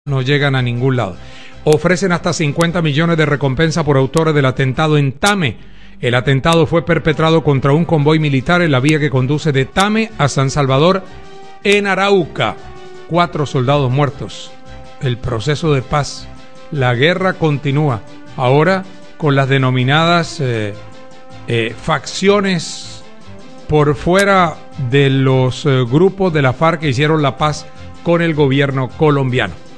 no llegan a ningún lado. Ofrecen hasta 50 millones de recompensa por autores del atentado en Tame. El atentado fue perpetrado contra un convoy militar en la vía que conduce de Tame a San Salvador, en Arauca. 4 soldados muertos. El proceso de paz. La guerra continúa. Ahora con las denominadas facciones por fuera de los grupos de la FARC que hicieron la paz con el gobierno colombiano.